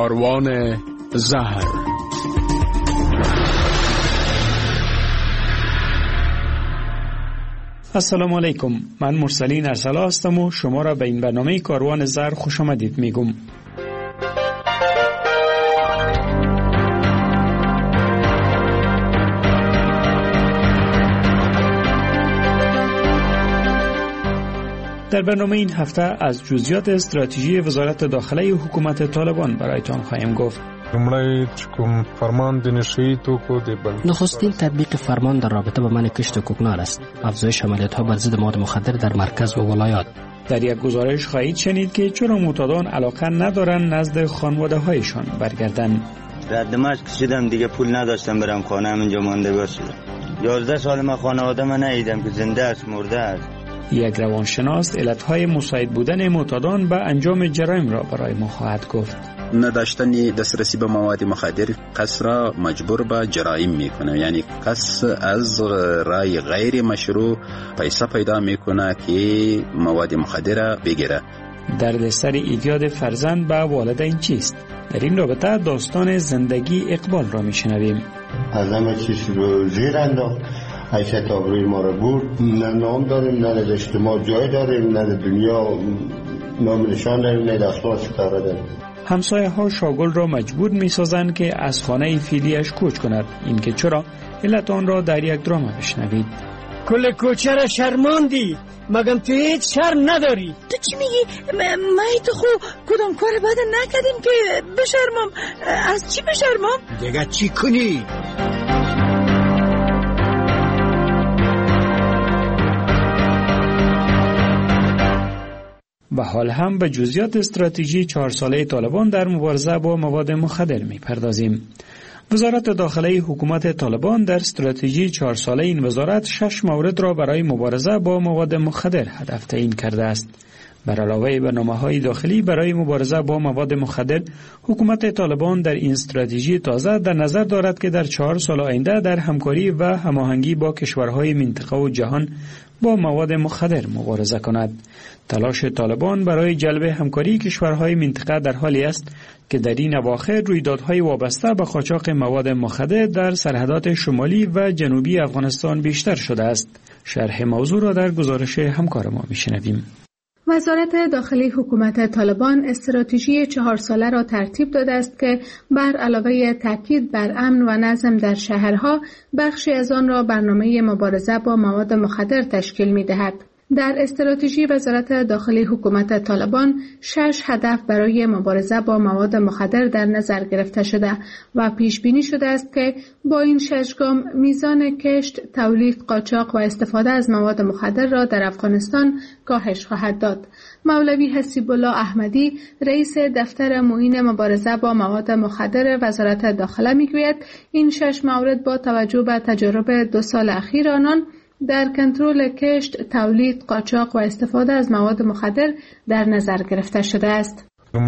کاروان زهر. السلام علیکم، من مرسلین ارسلا هستم و شما را به این برنامه کاروان زهر خوش آمدید میگم. در برنامه این هفته از جزئیات استراتژی وزارت داخلی حکومت طالبان برایتان خواهیم گفت. نخستین تطبیق فرمان در رابطه با منع کشت کوکنار است. افزایش عملیات‌ها بر ضد مواد مخدر در مرکز و ولایات. در یک گزارش خواهید شنید که چرا معتادان علاقه ندارند نزد خانواده‌هایشان برگردند. در دمشق کشیدم دیگه، پول نداشتم برم خانه، همینجا مانده باشم. 11 سال من خانواده من ندیدم که زنده است مرده است. یک روانشناس علتهای مساعد بودن معتادان به انجام جرایم را برای ما خواهد گفت. نداشتن دسترسی به مواد مخدر کس را مجبور به جرایم میکنه، یعنی کس از رای غیر مشروع پیسه پیدا میکنه که مواد مخدر بگیره. دردسر ایجاد فرزند به والدین چیست؟ در این رابطه داستان زندگی اقبال را میشنویم. از همه چیز رو زیر انداخت، حیثیت آبروی ما رو برد. نه نام داریم، نه در اجتماع جای داریم، نه در دنیا نام نشان داریم، نه دستمال ستاره داریم. همسایه ها شاگل را مجبور می سازند که از خانه فعلیش کوچ کند. این که چرا؟ علت آن را در یک درام بشنوید. کل کوچه را شرماندی، مگم تو هیچ شرم نداری؟ تو چی میگی؟ ما تو خو کدام کار بد نکردیم که بشرمم؟ از چی بشرمم؟ دیگه چی کنی؟ و حال هم به جزئیات استراتژی 4 ساله طالبان در مبارزه با مواد مخدر می‌پردازیم. وزارت داخلی حکومت طالبان در استراتژی 4 ساله این وزارت 6 مورد را برای مبارزه با مواد مخدر هدف تعیین کرده است. بر علاوه برنامه‌های داخلی برای مبارزه با مواد مخدر، حکومت طالبان در این استراتژی تازه در نظر دارد که در 4 سال آینده در همکاری و هماهنگی با کشورهای منطقه و جهان با مواد مخدر مبارزه کند. تلاش طالبان برای جلب همکاری کشورهای منطقه در حالی است که در این اواخر رویدادهای وابسته به قاچاق مواد مخدر در سرحدات شمالی و جنوبی افغانستان بیشتر شده است. شرح موضوع را در گزارش همکار ما میشنویم. وزارت داخلی حکومت طالبان استراتژی 4 ساله را ترتیب داده است که بر علاوه تاکید بر امن و نظم در شهرها، بخشی از آن را برنامه مبارزه با مواد مخدر تشکیل می‌دهد. در استراتژی وزارت داخلی حکومت طالبان 6 هدف برای مبارزه با مواد مخدر در نظر گرفته شده و پیش بینی شده است که با این 6 گام میزان کشت، تولید، قاچاق و استفاده از مواد مخدر را در افغانستان کاهش خواهد داد. مولوی حسیب الله احمدی، رئیس دفتر معین مبارزه با مواد مخدر وزارت داخله میگوید این 6 مورد با توجه به تجارب 2 سال اخیر آنان در کنترل کشت، تولید، قاچاق و استفاده از مواد مخدر در نظر گرفته شده است.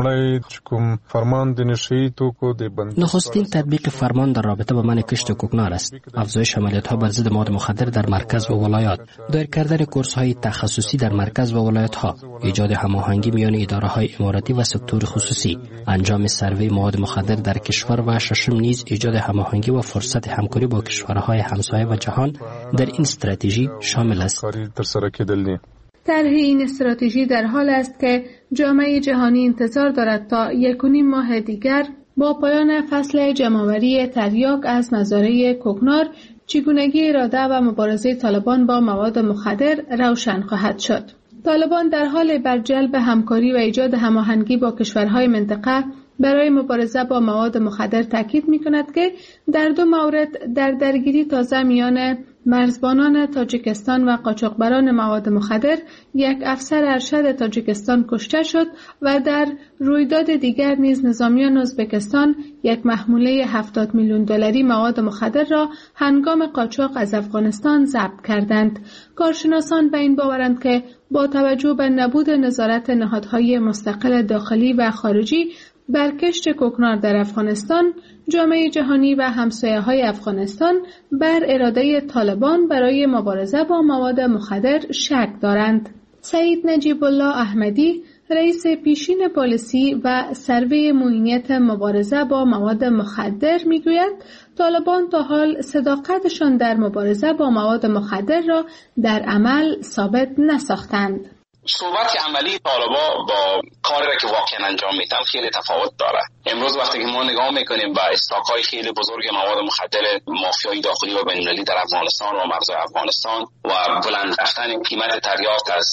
نخستین تطبیق فرمان در رابطه با منع کشت کوکنار است. افزایش عملیات‌ها بر ضد مواد مخدر در مرکز و ولایات. دایر کردن کورس‌های تخصصی در مرکز و ولایت‌ها. ایجاد هماهنگی میان اداره‌های اماراتی و سکتور خصوصی. انجام سروی مواد مخدر در کشور و ششم نیز ایجاد هماهنگی و فرصت همکاری با کشورهای همسایه و جهان در این استراتژی شامل است. طرح این استراتژی در حال است که جامعه جهانی انتظار دارد تا 1.5 ماه دیگر با پایان فصل جمع‌آوری تریاک از مزارع کوکنار چگونگی اراده و مبارزه طالبان با مواد مخدر روشن خواهد شد. طالبان در حال بر جلب همکاری و ایجاد هماهنگی با کشورهای منطقه برای مبارزه با مواد مخدر تاکید می‌کند که در 2 مورد در درگیری تازه میان مرزبانان تاجیکستان و قاچاقبران مواد مخدر یک افسر ارشد تاجیکستان کشته شد و در رویداد دیگر نیز نظامیان ازبکستان یک محموله 70 میلیون دلاری مواد مخدر را هنگام قاچاق از افغانستان ضبط کردند. کارشناسان به این باورند که با توجه به نبود نظارت نهادهای مستقل داخلی و خارجی بر کشت کوکنار در افغانستان، جامعه جهانی و همسایه‌های افغانستان بر اراده طالبان برای مبارزه با مواد مخدر شک دارند. سعید نجیب الله احمدی، رئیس پیشین پالیسی و سروی معینیت مبارزه با مواد مخدر میگوید طالبان تا حال صداقتشان در مبارزه با مواد مخدر را در عمل ثابت نساختند. صحبت عملی طالبان با کاری را که واقعا انجام میدن خیلی تفاوت داره. امروز وقتی که ما نگاه میکنیم به استاک‌های خیلی بزرگ مواد مخدر مافیایی داخلی و بین‌المللی در افغانستان و مرزهای افغانستان و بلند رفتن قیمت تریاک از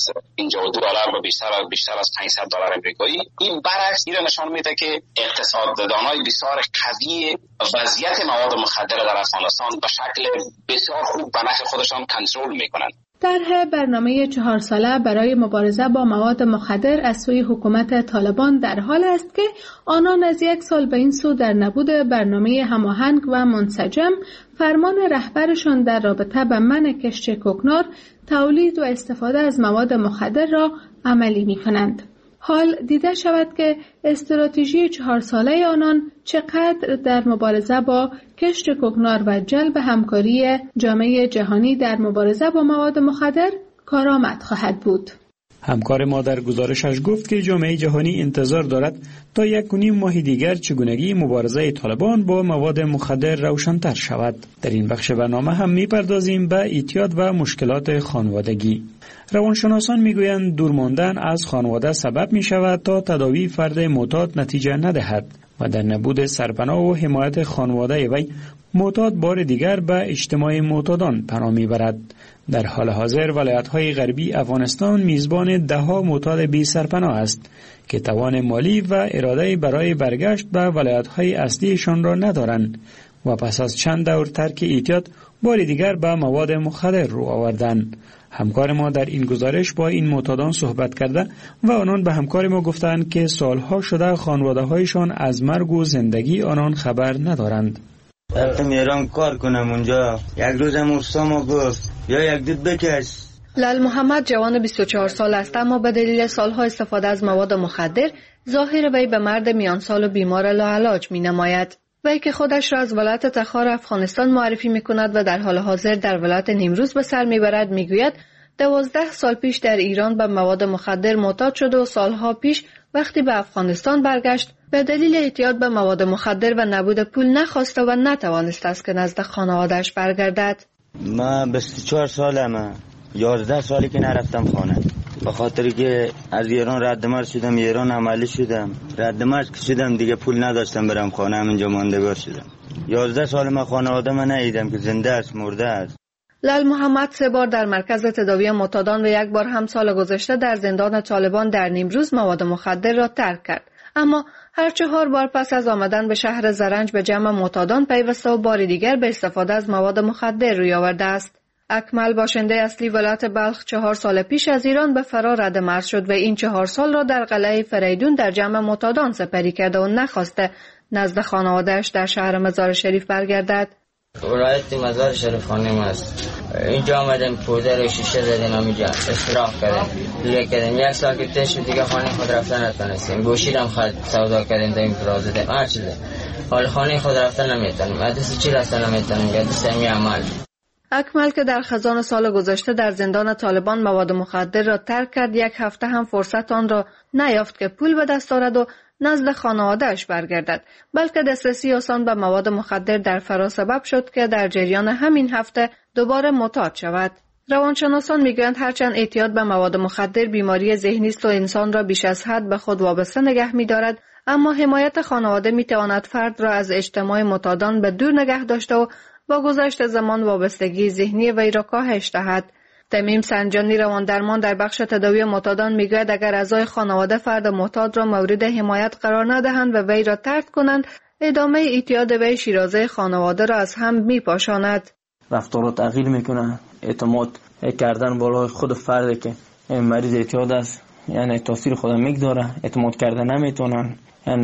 $52 و بیشتر از $500 امریکایی، این برعکس این نشان میده که اقتصاددانای بسیار قوی وضعیت مواد مخدر در افغانستان به شکل بسیار خوب به نفع خودشان کنترل میکنند. طرح برنامه 4 ساله برای مبارزه با مواد مخدر از سوی حکومت طالبان در حال است که آنان از 1 سال به این سو در نبود برنامه هماهنگ و منسجم فرمان رهبرشان در رابطه با منع کشت کوکنار، تولید و استفاده از مواد مخدر را عملی می کنند. حال دیده شود که استراتژی 4 ساله آنان چقدر در مبارزه با کشت کوکنار و جلب همکاری جامعه جهانی در مبارزه با مواد مخدر کارآمد خواهد بود. همکار ما در گزارشش گفت که جامعه جهانی انتظار دارد تا 1.5 ماه دیگر چگونگی مبارزه طالبان با مواد مخدر روشن‌تر شود. در این بخش برنامه هم می‌پردازیم به اعتیاد و مشکلات خانوادگی. روانشناسان میگویند دور ماندن از خانواده سبب می شود تا تداوی فرد معتاد نتیجه ندهد و در نبود سرپناه و حمایت خانواده وی معتاد بار دیگر به اجتماع معتادان پناه میبرد. در حال حاضر ولایت‌های غربی افغانستان میزبان ده‌ها معتاد بی سرپناه است که توان مالی و اراده برای برگشت به ولایت‌های اصلیشان را ندارند و پس از چند دور ترک اعتیاد بار دیگر به مواد مخدر رو آوردند. همکار ما در این گزارش با این معتادان صحبت کرده و آنان به همکار ما گفتند که سالها شده خانواده‌هایشان از مرگ و زندگی آنان خبر ندارند. رفتم ایران کار کنم اونجا، یک روزم استاد گفت یا یک دود بکش. لال محمد جوان 24 سال است، اما به دلیل سالها استفاده از مواد مخدر ظاهر وی به مرد میان سال و بیمار لاعلاج می نماید. وی که خودش را از ولایت تخار افغانستان معرفی می کند و در حال حاضر در ولایت نیمروز به سر می برد می گوید 12 سال پیش در ایران به مواد مخدر معتاد شد و سالها پیش وقتی به افغانستان برگشت به دلیل اعتیاد به مواد مخدر و نبود پول نخواسته و نتوانست است که نزد خانواده‌اش برگردد. من 24 سالمه، 11 سالی که نرفتم خانه، به خاطر که از ایران ردمرز شدم، ایران عملی شدم، ردمرز شدم دیگه پول نداشتم برم خانه، همینجا ماندگار شدم. 11 سال من خانواده من ندیدم که زنده است مرده است. لال محمد 3 بار در مرکز تداوی معتادان و 1 بار هم سال گذشته در زندان طالبان در نیمروز مواد مخدر را ترک کرد، اما هر 4 بار پس از آمدن به شهر زرنج به جمع معتادان پیوسته و بار دیگر به استفاده از مواد مخدر روی آورده است. اکمل باشنده اصلی ولایت بلخ 4 سال پیش از ایران به فرار ردمرز شد و این 4 سال را در قلعه فریدون در جمع معتادان سپری کرده و نخواسته نزد خانواده‌اش در شهر مزار شریف برگردد. ولایت مزار شریف خانم است. اینجا آمدم پودر و شیشه زدیم، همینجا استراحت کردیم، دیگه کردیم. 1 سال که تشت دیگه خانه خود رفتن نتونستیم، گوشیدم خود سودا کردیم، داریم برازدیم هر چیزه. حال خانه خود رفتن نمیتونیم، عدس چی رفتن نمیتونیم، عدس همی عمل. اکمل که در خزان سال گذشته در زندان طالبان مواد مخدر را ترک کرد، 1 هفته هم فرصت آن را نیافت که پول به دست آورد و نزد خانواده‌اش برگردد، بلکه دسترسی آسان به مواد مخدر در فرا سبب شد که در جریان همین هفته دوباره معتاد شود. روانشناسان میگویند هرچند اعتیاد به مواد مخدر بیماری ذهنی است و انسان را بیش از حد به خود وابسته نگه می‌دارد، اما حمایت خانواده می‌تواند فرد را از اجتماع معتادان به دور نگه داشته و با گذشت زمان وابستگی ذهنی وی را کاهش دهد. تمیم سنجانی رواندرمان در بخش تداوی معتادان میگوید اگر اعضای خانواده فرد معتاد را مورد حمایت قرار ندهند و وی را طرد کنند، ادامه اعتیاد وی شیرازه خانواده را از هم میپاشاند. رفتار رو تغییر میکنه، اعتماد کردن بالای خود فرد که مریض اعتیاد است، یعنی تاثیر خود میگذاره، اعتماد کردن نمیتونن، یعنی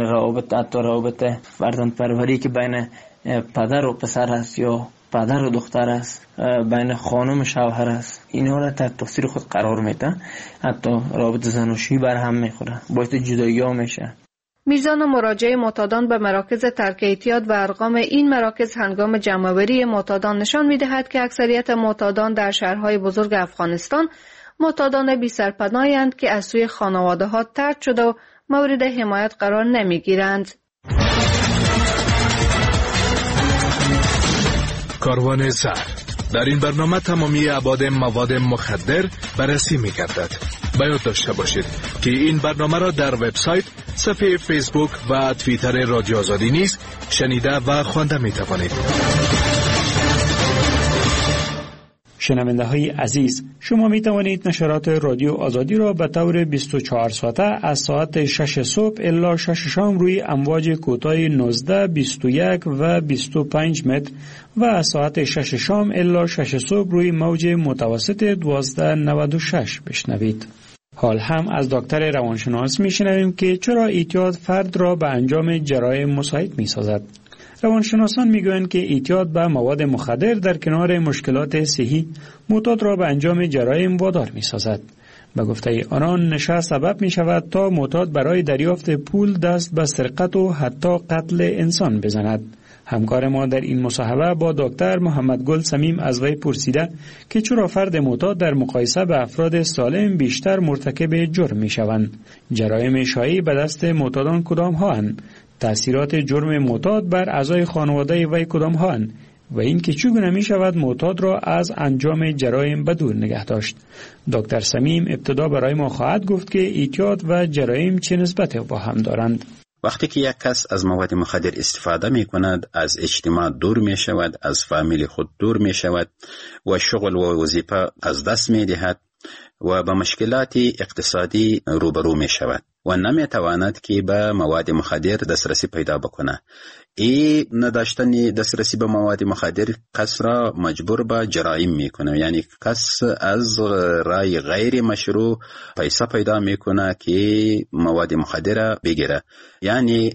روابط فرزند پروری که بین پدر و پسر است یا پدر و دختر است، بین خانم و شوهر است، اینا را تحت تاثیر خود قرار میده، حتی رابطه زناشویی بر هم میخوره، باعث جدایی ها میشه. میزان مراجعه معتادان به مراکز ترک اعتیاد و ارقام این مراکز هنگام جمع‌آوری معتادان نشان میدهد که اکثریت معتادان در شهرهای بزرگ افغانستان معتادان بی سرپناه‌اند که از سوی خانواده ها طرد شده و مورد حمایت قرار نمی گیرند. کاروان زهر. در این برنامه تمامی ابعاد مواد مخدر بررسی می گردد. باید داشته باشید که این برنامه را در وبسایت، صفحه فیسبوک و توییتر رادیو آزادی نیز شنیده و خوانده می توانید. شنونده های عزیز، شما می توانید نشرات رادیو آزادی را به طور 24 ساعته از ساعت 6 صبح الی 6 شام روی امواج کوتاه 19، 21 و 25 متر و از ساعت 6 شام الی 6 صبح روی موج متوسط 1296 بشنوید. حال هم از دکتر روانشناس می شنویم که چرا اعتیاد فرد را به انجام جرایم مساعد می سازد. روانشناسان میگویند که اعتیاد به مواد مخدر در کنار مشکلات صحی معتاد را به انجام جرایم وادار می‌سازد. به گفته آنان نشه سبب می‌شود تا معتاد برای دریافت پول دست به سرقت و حتی قتل انسان بزند. همکار ما در این مصاحبه با دکتر محمدگل صمیم از وی پرسیده که چرا فرد معتاد در مقایسه به افراد سالم بیشتر مرتکب جرم می‌شوند. جرایم شایع به دست معتادان کدام هاند؟ تأثیرات جرم معتاد بر اعضای خانواده وی کدام هاند و اینکه چگونه می شود معتاد را از انجام جرایم به دور نگه داشت. دکتر صمیم ابتدا برای ما خواهد گفت که اعتیاد و جرایم چه نسبت با هم دارند. وقتی که یک کس از مواد مخدر استفاده می کند، از اجتماع دور می شود، از فامیل خود دور می شود و شغل و وظیفه از دست می دهد و با مشکلات اقتصادی روبرو می شود و نمی تواند که به مواد مخدر دسترسی پیدا بکنه. این نداشتن دسترسی به مواد مخدر کس را مجبور به جرایم میکنه، یعنی کس از رای غیر مشروع پیسه پیدا میکنه که مواد مخدر بگیره، یعنی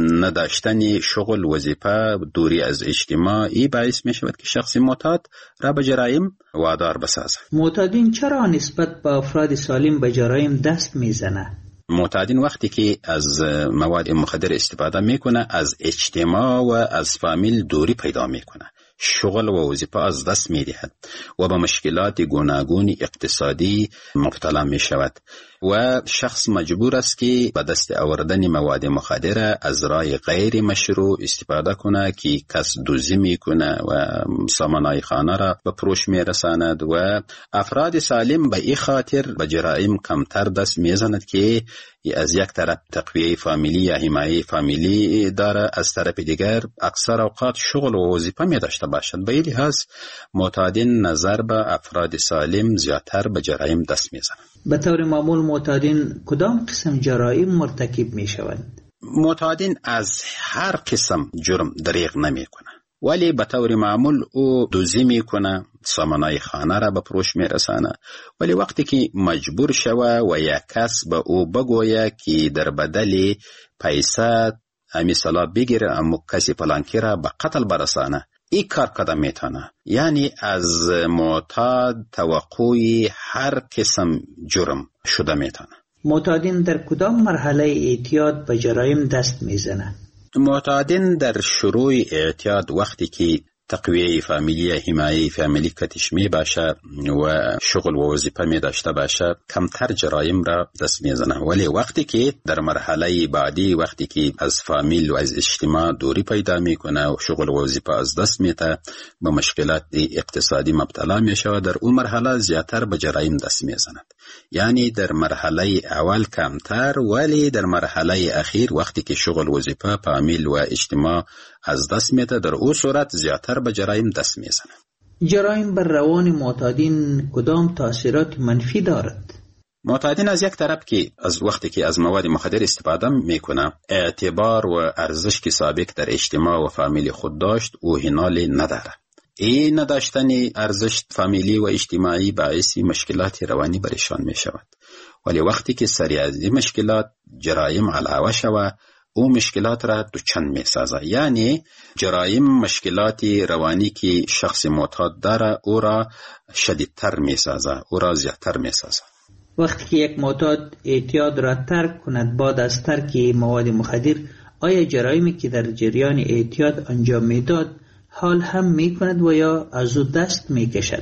نداشتن شغل، وظیفه، دوری از اجتماع، این باعث میشود که شخص معتاد را به جرایم وادار بسازه. معتادین چرا نسبت به افراد سالم به جرایم دست میزنه؟ معتادین وقتی که از مواد مخدر استفاده میکنه از اجتماع و از فامیل دوری پیدا میکنه، شغل و وظیفه از دست میدهد و به مشکلات گوناگون اقتصادی مبتلا میشود و شخص مجبور است که به دست آوردن مواد مخدر از راه غیر مشروع استفاده کنه که کس دزدی میکنه و سامانهای خانه را به فروش میرساند و افراد سالم به این خاطر به جرایم کمتر دست میزند که از یک طرف تقویه فامیلی یا حمایه فامیلی داره، از طرف دیگر اکثر اوقات شغل و وظیفه می داشته باشد. به این لحاظ معتادین نظر به افراد سالم زیادتر به جرایم دست میزنند. به طور معمول معتادین کدام قسم جرایم مرتکب می شوند؟ معتادین از هر قسم جرم دریغ نمی کنند، ولی به طور معمول او دزدی میکنه، سامانهای خانه را به فروش میرسانه، ولی وقتی که مجبور شوه و یک کس به او بگویه که در بدل پیسه همی سلا بگیره اما کسی فلانکی را به قتل برسانه، این کار کدام میتونه. یعنی از معتاد توقعی هر قسم جرم شده میتونه. معتادین در کدام مرحله اعتیاد به جرایم دست میزنند؟ معتادین در شروع اعتیاد وقتی که تقویه فامیلی، حمایه فامیلی کتش می باشه و شغل و وظیفه می داشته باشه کمتر جرایم را دست می زنه، ولی وقتی که در مرحله بعدی وقتی که از فامیل و از اجتماع دوری پیدا می کنه و شغل و وظیفه از دست می ته به مشکلات اقتصادی مبتلا می شود، در اون مرحله زیادتر به جرایم دست می زند. یعنی در مرحله اول کمتر، ولی در مرحله اخیر وقتی که شغل وظیفه فامیل و اجتماع از دست میده در او صورت زیادتر به جرایم دست میزنه. جرایم بر روان معتادین کدام تاثیرات منفی دارد؟ معتادین از یک طرف که از وقتی که از مواد مخدر استفاده میکنه اعتبار و ارزش که سابق در اجتماع و فامیل خود داشت او هنال نداره. این نداشتن ارزش فامیلی و اجتماعی باعث مشکلات روانی برشان می شود، ولی وقتی که سری از این مشکلات جرایم علاوه شود او مشکلات را دوچند می سازه. یعنی جرایم مشکلات روانی که شخص معتاد داره او را شدیدتر می سازه، او را زیادتر می سازه. وقتی که یک معتاد اعتیاد را ترک کند بعد از ترک مواد مخدر، آیا جرایمی که در جریان اعتیاد انجام می داد حال هم می کند و یا از او دست می کشد؟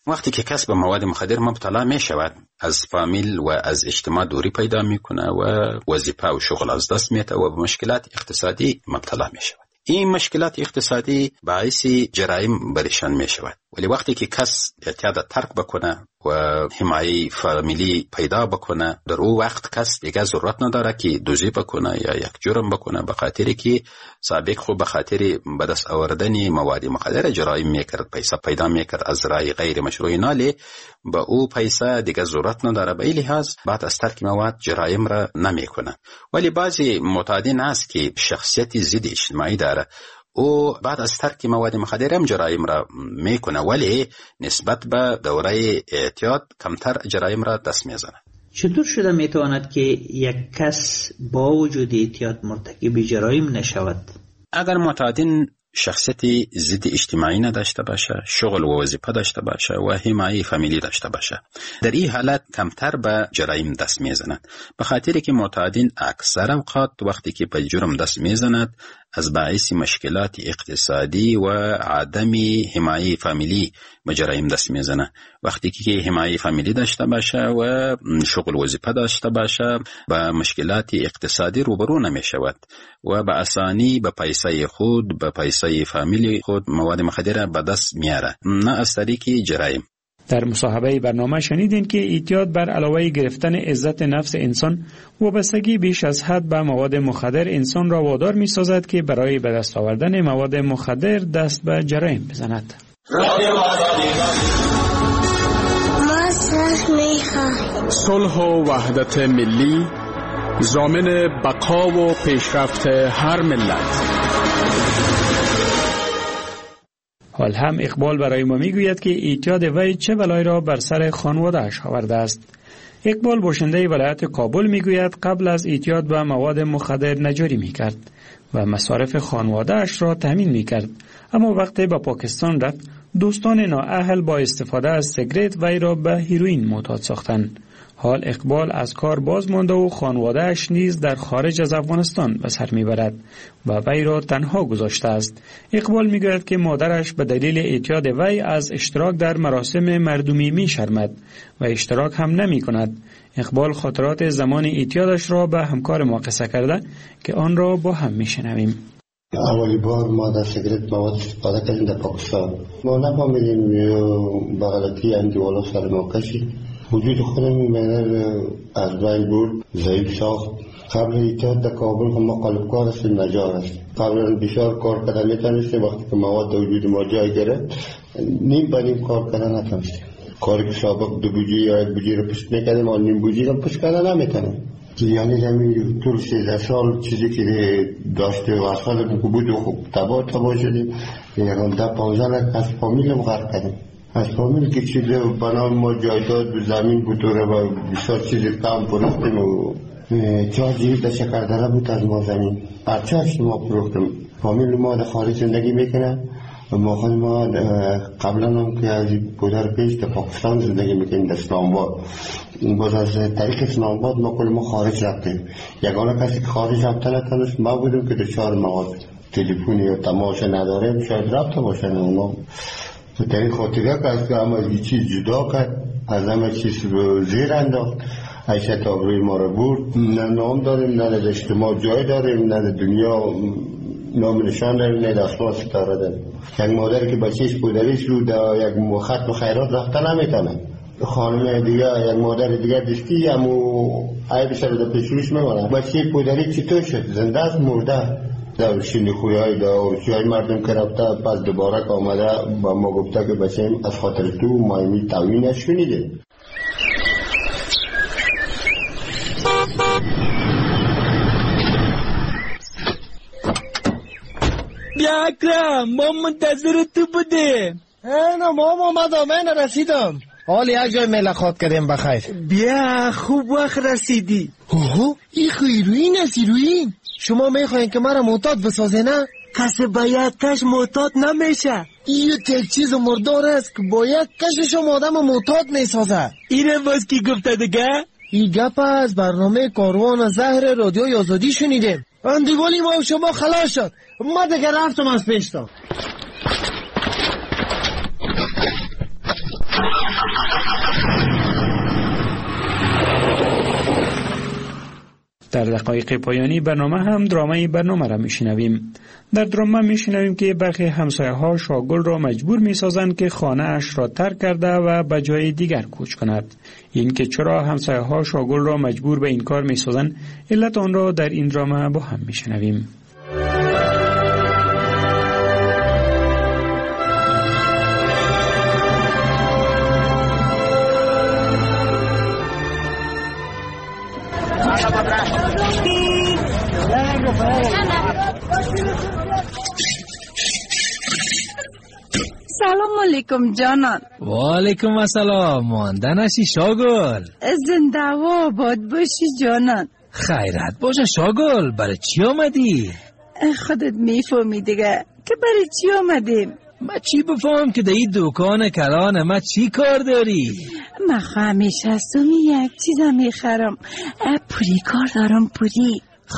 وقتی که کس به مواد مخدر مبتلا می شود، از فامیل و از اجتماع دوری پیدا می کنه و وظیفه و شغل از دست میده و به مشکلات اقتصادی مبتلا می شود. این مشکلات اقتصادی باعث جرایم برشان می شود. ولی وقتی که کس اعتیاد ترک بکنه و حمایه فامیلی پیدا بکنه، در او وقت کس دیگه ضرورت نداره که دزدی بکنه یا یک جرم بکنه، به خاطری که سابق خود به خاطر به دست آوردن مواد مخدر جرایم میکرد، پیسه پیدا میکرد از رای غیر مشروع، نالی به او پیسه دیگه ضرورت نداره. به این لحاظ بعد از ترک مواد جرایم را نمیکنه. ولی بعضی معتادین هست که شخصیت ضد اجتماعی داره، او بعد از ترک مواد مخدر هم جرایم را میکنه، ولی نسبت به دوره اعتیاد کمتر جرایم را دست میزنه. چطور شده میتواند که یک کس با وجود اعتیاد مرتکب جرایم نشود؟ اگر معتادین شخصیت ضد اجتماعی نداشته باشه، شغل و وظیفه داشته باشه و حمایه فامیلی داشته باشه، در این حالت کمتر به جرایم دست میزنند. به خاطری که معتادین اکثر اوقات وقتی که به جرم دست میزنند از باعث مشکلات اقتصادی و عدم حمایه فامیلی به جرایم دست میزنه. وقتی که حمایه فامیلی داشته باشه و شغل وظیفه داشته باشه به مشکلات اقتصادی روبرو نمیشود و به آسانی به پیسه خود، به پیسه فامیلی خود مواد مخدر به دست میاره، نه از طریق جرایم. در مصاحبه برنامه شنیدین که اعتیاد بر علاوه گرفتن عزت نفس انسان، وابستگی بیش از حد به مواد مخدر انسان را وادار می سازد که برای به دست آوردن مواد مخدر دست به جرایم بزند. صلح و وحدت ملی ضامن بقا و پیشرفت هر ملت. حال هم اقبال برای ما میگوید که اعتیاد وی چه بلایی را بر سر خانواده‌اش آورده است. اقبال باشنده ولایت کابل میگوید قبل از اعتیاد به مواد مخدر نجاری میکرد و مصارف خانواده‌اش را تامین میکرد، اما وقتی به پاکستان رفت دوستان نااهل با استفاده از سیگرت وی را به هیروئین معتاد ساختند. حال اقبال از کار باز مانده و خانواده‌اش نیز در خارج از افغانستان به سر میبرد و وی را تنها گذاشته است. اقبال میگوید که مادرش به دلیل اعتیاد وی از اشتراک در مراسم مردمی میشرمد و اشتراک هم نمی کند. اقبال خاطرات زمان اعتیادش را به همکار ما قصه کرده که آن را با هم میشنویم. اولی بار ما در سیگرت مواد استفاده کردیم در پاکستان. ما نفهمیدیم به غلطی اندیوالا سر ما کشید. وجود خودم منر از بین برد، ضعیف ساخت. قبل اعتیاد در کابل هم ما قالبکار هستیم، نجار هستیم. قبل بسیار کار کردن میتونستیم، وقتی که مواد در وجود ما جای گرفت نیم به نیم کار کردن نتونستیم. کاری که سابق 2 بوجی یا 1 بوجی رو پشت میکردیم و نیم بوجی رو پشت کردن نمیتونیم. یعنی زمین طول 13 سال چیزی که داشته و اصلا بود و خوب تباه شدیم. یکم 10-15 لک از فامیلم غرق کردیم. از فامیل که چیزی بنام ما جایداد و زمین بطوره و بسیار چیزی کم پروختیم و چارجی در شکردره بود از ما زمین. ارچهش ما پروختیم. فامیل ما در خارج زندگی میکنه و ما خود ما قبلا هم که از پدر پیش در پاکستان زندگی میکنیم در اسلام آباد. باز از طریق اسلام آباد ما کل ما خارج رفتیم. یگانه کسی که خارج رفته نتونست ما بودیم که دچار مواد تلفنی یا تماشه نداریم، شاید رفته باشن اونا. در این خاطره که همه از چیز جدا کرد، از همه چیز رو زیر انداخت، حیثیت آبروی ما رو برد. نه نام داریم، نه در اجتماع جای داریم، نه در دنیا نام نشان داریم، نه در آسمان ستاره داریم. یک مادر که بچهش پدریش رو در یک خط و خیرات رفته نمیتونه. خانم دیگه یک مادر دیگه دستی همو عیبش رو در پیشروش میمونه. بچه پدری چطور شد؟ زنده است مرده؟ در شینی خوی های در ارچی های مردم که رفته پس دوباره که آمده با ما گفته که بچه‌ام از خاطر تو مایمی تاوینش شنیده. بیا اکرم، ما منتظر تو بودیم. اینا ما من رسیدم. حال یک جای ملاقات کردیم بخیر. بیا خوب وقت رسیدی. اوه این هیروئین است. هیروئین شما میخواین که مرا معتاد بسازه نه؟ کسی باید کش معتاد نمیشه. این یک چیز مردار است که باید کشش آدم معتاد میسازه. اینه باز کی گفته دیگه؟ این گپ از برنامه کاروان زهر رادیوی آزادی شنیدیم. اندیوالی ما و شما خلاص شد. ما دیگه رفتم از پیشتان. در دقایق پایانی برنامه هم درامه برنامه را میشنویم. در درامه میشنویم که برخی همسایه‌ها شاگل را مجبور میسازند که خانه اش را ترک کرده و به جای دیگر کوچ کند. این که چرا همسایه‌ها شاگل را مجبور به این کار میسازند، علت آن را در این درامه با هم میشنویم. سلام علیکم جانان. و علیکم السلام. ماندنشی شاگل. زنده و آباد باشی جانان. خیرت باشه شاگل. برای چی آمدی؟ خودت میفهمی دیگه که برای چی آمدیم. ما چی بفهم که در این دکان کلان ما چی کار داری؟ ما همیشه از تو یک چیز میخرم. پوری کار دارم. پوری.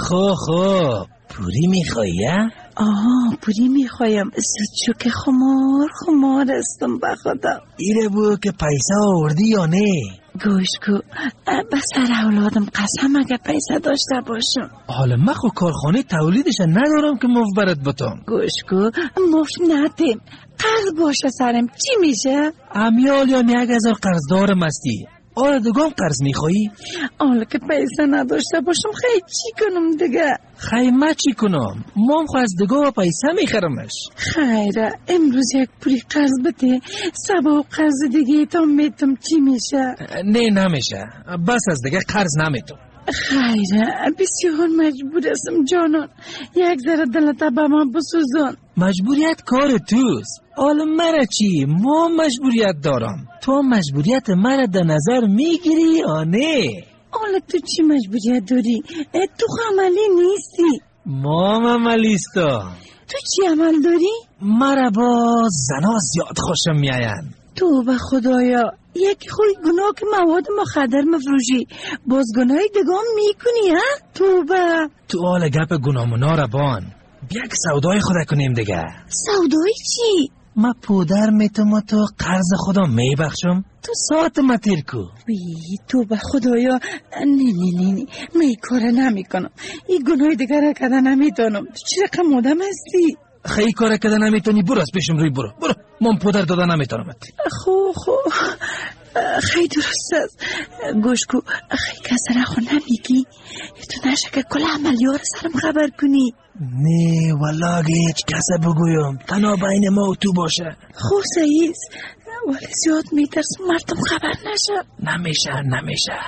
خب پوری میخوایی؟ پوری میخوایم. زود شو که خمار استم به خدا. ایره بو که پیسه آوردی یا نه؟ گوش کو به سر اولادم قسم اگه پیسه داشته باشم. حالا من خو کارخانه تولیدش ندارم که مفت برات بتم. گوش کو مفت ندیم. قرض باشه سرم چی میشه؟ امیال یا 1000 قرض دارم استی. آره دگام قرض میخوایی؟ حالا که پیسه نداشته باشم خیلی چی کنم دیگه؟ خیلی ما چی کنم؟ مام خو از دگاه پیسه میخرمش. خیره امروز یک پولی قرض بده، سبا قرض دیگه تا میتم چی میشه؟ نه نمیشه. بس از دیگه قرض نمیتم. خیره بسیار مجبور هستم جانان. یک ذره دلتا به من بسوزان. مجبوریت کار توست. حالا مرا چی؟ ما مجبوریت دارم. تو مجبوریت مرا در نظر میگیری یا نه؟ حالا تو چی مجبوریت داری؟ تو عملی نیستی. ما عملیستم. تو چی عمل داری؟ مرا با زنا زیاد خوشم میاین. تو به خدایا یکی خوی گناه که مواد مخدر مفروشی باز گناهی دگام میکنی ها؟ تو حال گپ گناهمونا را بان. بیا که سودای خدا کنیم دیگه. سودای چی؟ ما پودر میتم تو قرض خدا میبخشم. تو ساعت ما تیر کو. تو به خدایا نه من این کار نمی کنم. این گناه دیگر را کده نمیتونم. تو چی رقم آدم هستی؟ خیلی کار کده نمیتونی برو از پیشم روی برو. من پودر داده نمیتونم. خو خیلی درست است. گوش کو خیلی کسی را خو نمیگی؟ تو نشه که کل عملیار سرم خبر کنی؟ نه والله هیچ کسی بگویم. تنها بین ما و تو باشه. خو سعیز ولی زیاد میترسم مردم خبر نشه. نمیشه.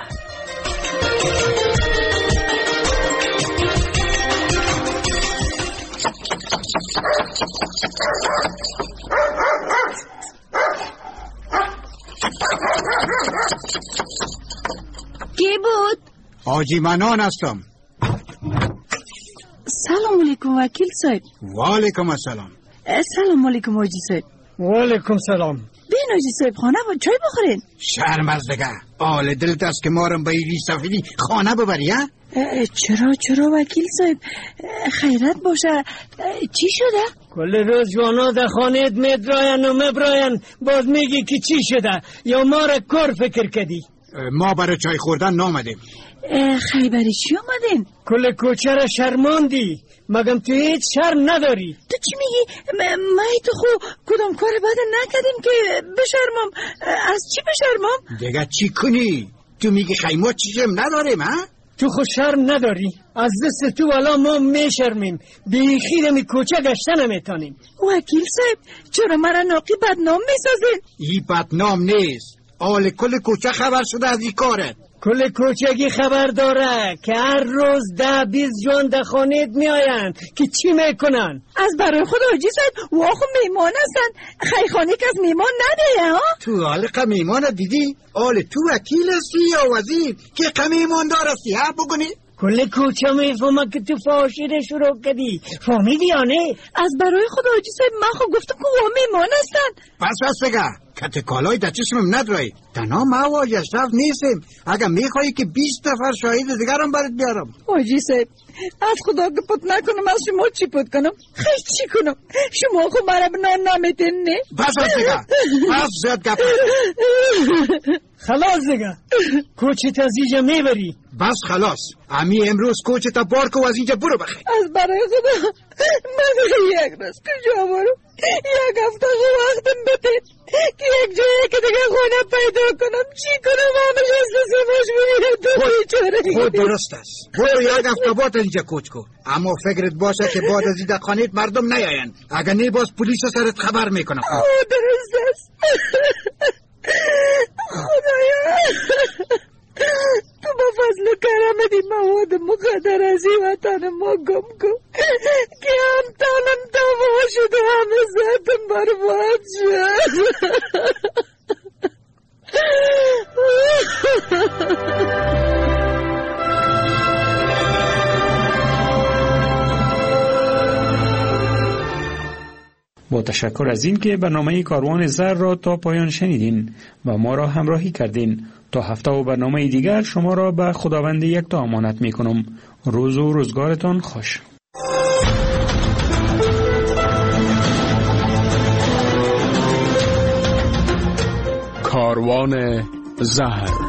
کی بود؟ حاجی منان هستم. سلام علیکم وکیل صاحب. و علیکم السلام. سلام علیکم حاجی صاحب. و علیکم سلام. بین حاجی صاحب خانه با چای بخورین. شرم از دگه آل دلت است که مارم با ایری سفیدی خانه ببری ها؟ چرا وکیل صاحب خیرت باشه. چی شده؟ کل روز جوانا در خانه میدراین و مبراین باز میگی که چی شده یا ما را کار فکر کردی؟ ما برای چای خوردن نامدیم. خیلی برای چی آمدین؟ کل کوچه را شرماندی. مگم تو هیچ شرم نداری؟ تو چی میگی؟ ما تو خو کدام کار بد نکردیم که بشرمم. از چی بشرمم؟ دیگه چی کنی؟ تو میگی خیمات چیزم نداریم ها؟ تو خود شرم نداری؟ از دست تو والا ما میشرمیم. بیخی دمی کوچه گشته نمیتانیم. وکیل صاحب چرا مرا ناقی بدنام میسازین؟ ای بدنام نیست. آل کل کوچه خبر شده از این کاره. کل کوچگی خبر داره که هر روز 10-20 جوان در خانه‌ت میآیند که چی میکنن؟ از برای خود حاجی صاحب واخو میمان هستن. خیخانه که از میمان نده ها؟ تو حالق میمان دیدی؟ آل تو وکیل هستی یا وزیر که میمان دار هستی ها بگونی؟ کل کوچه میفهمه که تو فاشیره شروع کردی. فهمیدی یا نه؟ از برای خود حاجی صاحب من خو گفتم که وا میمان هستن. پس بگه کت کالای در چشمم ندرایی. تنها ما و آج اشرف نیستیم. اگر میخوایی که 20 نفر شاهد دیگرم برات بیارم. آجی صاحب از خدا که پت نکنم، از شما چی پت کنم؟ خیلی چی کنم؟ شما خود مرا بنان نمیتین نه؟ بس از دیگه بس زیاد گپ خلاص دیگه کوچت از اینجا میبری. بس خلاص امی امروز کوچت بار کو از اینجا برو بخیر. از برای خدا من یک روز کجا برو؟ یک هفته وقتم بده که یک جایی که دیگه خونه پیدا کنم. چی کنم؟ همش از مجبوریت تو بیچاره. خود درست است. برو یک هفته بعد اینجا کوچ کو. اما فکرت باشه که بعد از این خانیت مردم نیاین. اگر نه باز پلیس سرت خبر میکنم. درست است. خدایا تو با فضل و کرمت مواد مخدر از این وطن ما گم کن که هم تانم تمام شد و همه ذاتم برباد شد. با تشکر از این که برنامه کاروان زر را تا پایان شنیدین و ما را همراهی کردین. تا هفته و برنامه دیگر شما را به خداوند یکتا امانت می کنم. روز و روزگارتان خوش. کاروان زهر